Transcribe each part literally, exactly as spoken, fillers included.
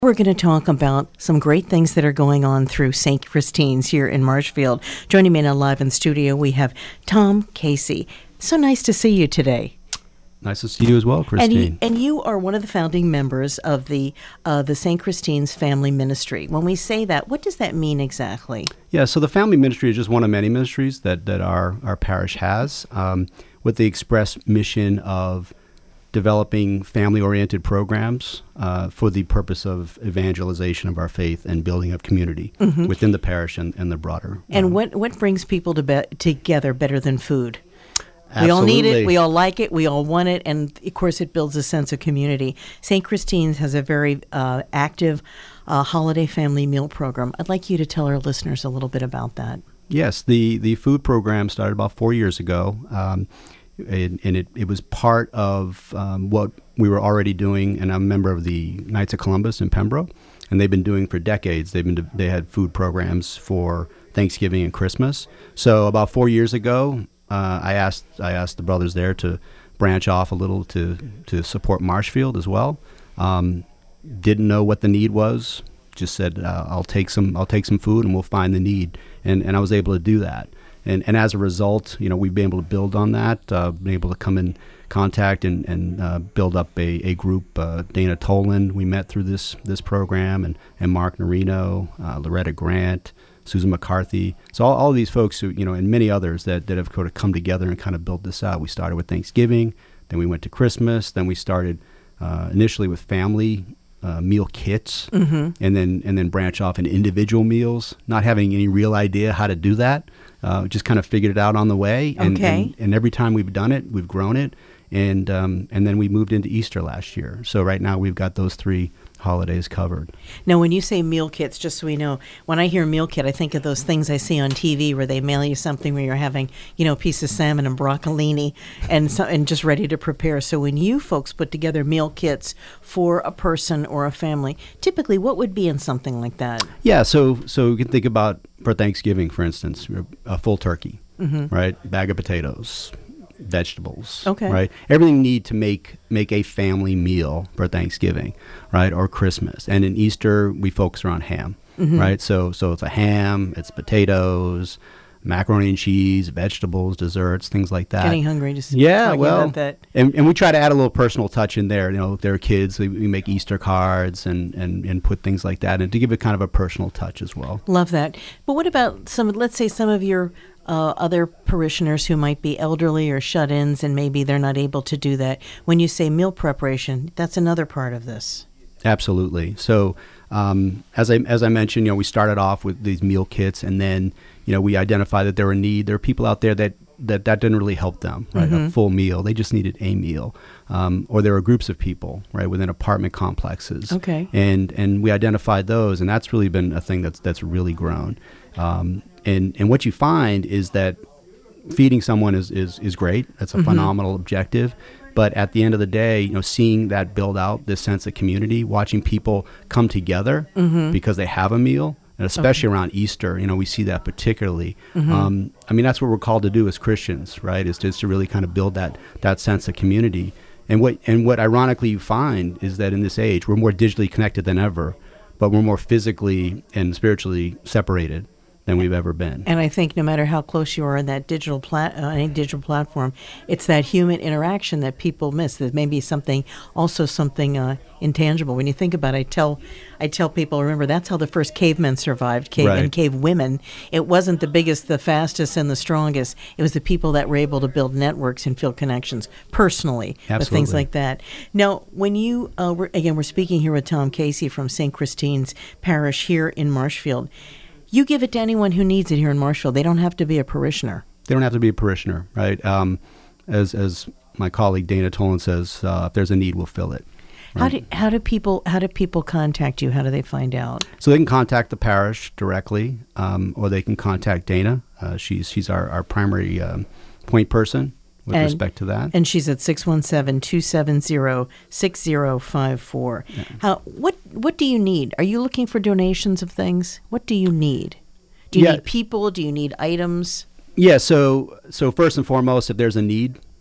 We're going to talk about some great things that are going on through Saint Christine's here in Marshfield. Joining me now live in studio, we have Tom Casey. So nice to see you today. Nice to see you as well, Christine. And you, and you are one of the founding members of the uh, the Saint Christine's Family Ministry. When we say that, what does that mean exactly? Yeah, so the Family Ministry is just one of many ministries that, that our, our parish has, um, with the express mission of developing family-oriented programs uh, for the purpose of evangelization of our faith and building of community mm-hmm. within the parish and, and the broader. And um, what, what brings people to be- together better than food? Absolutely. We all need it, we all like it, we all want it, and of course it builds a sense of community. Saint Christine's has a very uh, active uh, holiday family meal program. I'd like you to tell our listeners a little bit about that. Yes, the, the food program started about four years ago. Um, And, and it, it was part of um, what we were already doing, and I'm a member of the Knights of Columbus in Pembroke, and they've been doing for decades. They've been they had food programs for Thanksgiving and Christmas. So about four years ago, uh, I asked I asked the brothers there to branch off a little to to support Marshfield as well. Um, didn't know what the need was. Just said uh, I'll take some I'll take some food and we'll find the need, and and I was able to do that. And and as a result, you know, we've been able to build on that, uh, been able to come in contact and, and uh, build up a, a group. Uh, Dana Toland, we met through this this program, and, and Mark Norino, uh, Loretta Grant, Susan McCarthy. So all, all of these folks who, you know, and many others that, that have sort of come together and kind of built this out. We started with Thanksgiving, then we went to Christmas, then we started uh, initially with family Uh, meal kits, mm-hmm. and then and then branch off in individual meals, not having any real idea how to do that. Uh, just kind of figured it out on the way. And, okay. and, and every time we've done it, we've grown it. And um, and then we moved into Easter last year. So right now we've got those three holidays covered. Now, when you say meal kits, just so we know, when I hear meal kit, I think of those things I see on T V where they mail you something where you're having, you know, a piece of salmon and broccolini and so, and just ready to prepare. So when you folks put together meal kits for a person or a family, typically what would be in something like that? Yeah, so so you can think about for Thanksgiving, for instance, a full turkey, mm-hmm. right? Bag of potatoes, vegetables, okay, right? Everything you need to make make a family meal for Thanksgiving, right, or Christmas. And in Easter, we focus around ham, mm-hmm. right? So so it's a ham, it's potatoes, macaroni and cheese, vegetables, desserts, things like that. Getting hungry just yeah, talking well, about that. And, and we try to add a little personal touch in there. You know, there are kids, we, we make Easter cards and, and, and put things like that, and to give it kind of a personal touch as well. Love that. But what about some, let's say some of your Uh, other parishioners who might be elderly or shut-ins, and maybe they're not able to do that? When you say meal preparation, that's another part of this. Absolutely. So um, as I as I mentioned, you know, we started off with these meal kits, and then you know we identified that there were need. There are people out there that that, that didn't really help them, right? Mm-hmm. A full meal. They just needed a meal. Um, or there were groups of people, right, within apartment complexes. Okay. And and we identified those, and that's really been a thing that's that's really grown. Um, and and what you find is that feeding someone is is, is great. That's a mm-hmm. phenomenal objective. But at the end of the day, you know, seeing that build out this sense of community, watching people come together mm-hmm. because they have a meal, and especially okay. around Easter, you know, we see that particularly. Mm-hmm. Um, I mean, that's what we're called to do as Christians, right? Is just to really kind of build that that sense of community. And what and what ironically you find is that in this age, we're more digitally connected than ever, but we're more physically and spiritually separated than we've ever been. And I think no matter how close you are in that digital plat- uh, any digital platform, it's that human interaction that people miss. That may be something, also something uh, intangible. When you think about it, I tell, I tell people, remember, that's how the first cavemen survived, cave right. and cave women. It wasn't the biggest, the fastest, and the strongest. It was the people that were able to build networks and feel connections personally Absolutely. with things like that. Now, when you, uh, we're, again, we're speaking here with Tom Casey from Saint Christine's Parish here in Marshfield. You give it to anyone who needs it here in Marshfield. They don't have to be a parishioner. They don't have to be a parishioner, right? Um, as as my colleague Dana Toland says, uh, if there's a need, we'll fill it. Right? How do how do people how do people contact you? How do they find out? So they can contact the parish directly, um, or they can contact Dana. Uh, she's she's our our primary um, point person with and, respect to that. And she's at six one seven, two seven zero, six zero five four. Yeah. How what what do you need? Are you looking for donations of things? What do you need? Do you yeah. need people? Do you need items? Yeah, so so first and foremost, if there's a need,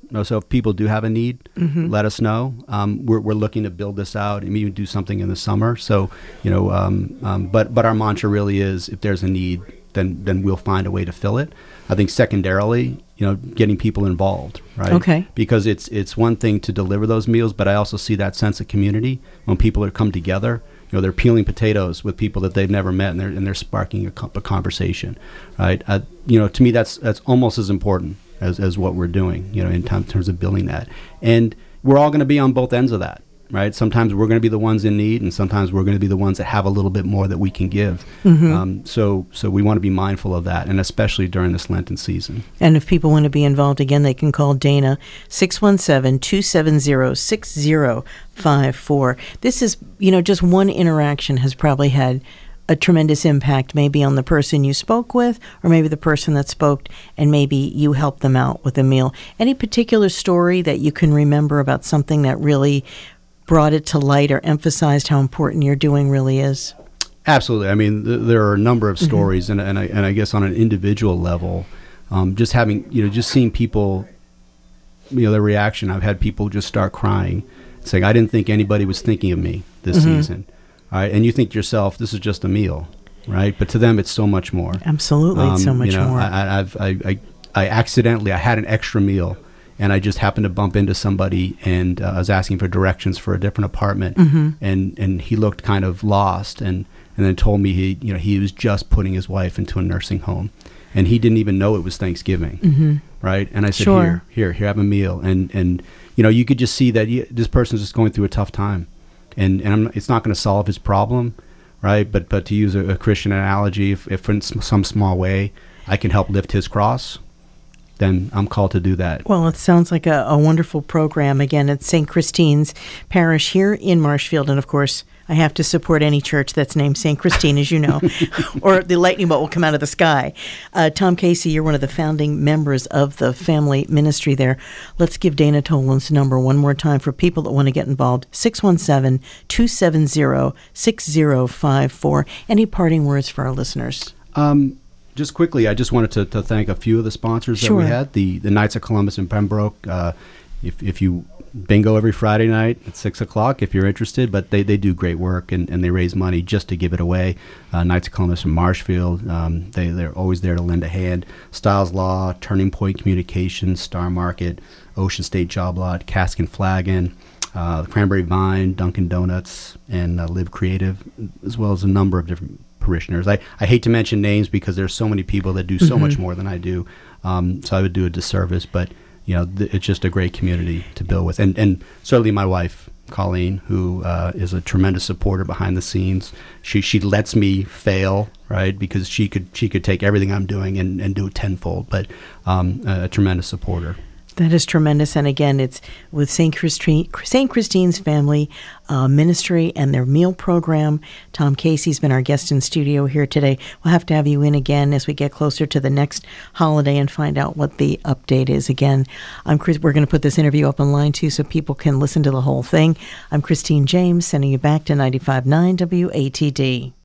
Uh, So if people do have a need, Mm-hmm. let us know. Um, we're, we're looking to build this out and maybe do something in the summer. So, you know, um, um, but but our mantra really is, if there's a need, then then we'll find a way to fill it. I think secondarily, you know, getting people involved, right? Okay. Because it's it's one thing to deliver those meals, but I also see that sense of community when people are come together. You know, they're peeling potatoes with people that they've never met, and they're and they're sparking a, co- a conversation, right? Uh, you know, to me, that's that's almost as important as, as what we're doing. You know, in t- terms of building that, and we're all going to be on both ends of that, right? Sometimes we're going to be the ones in need, and sometimes we're going to be the ones that have a little bit more that we can give. Mm-hmm. Um, so, so we want to be mindful of that, and especially during this Lenten season. And if people want to be involved, again, they can call Dana, six one seven, two seven zero, six zero five four. This is, you know, just one interaction has probably had a tremendous impact, maybe on the person you spoke with, or maybe the person that spoke, and maybe you helped them out with a meal. Any particular story that you can remember about something that really brought it to light or emphasized how important your doing really is? Absolutely. I mean, th- there are a number of stories, mm-hmm. and and I, and I guess on an individual level, um, just having, you know, just seeing people, you know, their reaction. I've had people just start crying, saying, "I didn't think anybody was thinking of me this Mm-hmm. season." All right, and you think to yourself, this is just a meal, right? But to them, it's so much more. Absolutely, it's so Um, much you know, more. I, I've, I, I, I accidentally, I had an extra meal, and I just happened to bump into somebody, and uh, I was asking for directions for a different apartment, Mm-hmm. and, and he looked kind of lost, and, and then told me he, you know, he was just putting his wife into a nursing home, and he didn't even know it was Thanksgiving, Mm-hmm. right? And I said, Sure. here, here, here, have a meal, and and you know, you could just see that he, this person's just going through a tough time, and and I'm, it's not going to solve his problem, right? But but to use a, a Christian analogy, if, if in s- some small way I can help lift his cross, then I'm called to do that. Well, it sounds like a, a wonderful program. Again, it's Saint Christine's Parish here in Marshfield. And of course, I have to support any church that's named Saint Christine, as you know, or the lightning bolt will come out of the sky. Uh, Tom Casey, you're one of the founding members of the family ministry there. Let's give Dana Toland's number one more time for people that want to get involved. six one seven, two seven zero, six zero five four. Any parting words for our listeners? Um, just quickly, I just wanted to, to thank a few of the sponsors Sure. that we had. The the Knights of Columbus in Pembroke. Uh, if if you bingo every Friday night at six o'clock if you're interested, but they, they do great work, and, and they raise money just to give it away. Uh, Knights of Columbus in Marshfield, um, they, they're always there to lend a hand. Styles Law, Turning Point Communications, Star Market, Ocean State Job Lot, Cask and Flagon, uh, Cranberry Vine, Dunkin' Donuts, and uh, Live Creative, as well as a number of different parishioners. I, I hate to mention names because there's so many people that do so Mhm. much more than I do, um, so I would do a disservice, but you know, th- it's just a great community to build with. And, and certainly my wife, Colleen, who uh, is a tremendous supporter behind the scenes. She she lets me fail, right, because she could she could take everything I'm doing and, and do it tenfold, but um, a tremendous supporter. That is tremendous. And again, it's with Saint Christine, Saint Christine's Family uh, Ministry and their meal program. Tom Casey's been our guest in studio here today. We'll have to have you in again as we get closer to the next holiday and find out what the update is again. I'm Chris. We're going to put this interview up online too so people can listen to the whole thing. I'm Christine James, sending you back to ninety-five point nine W A T D.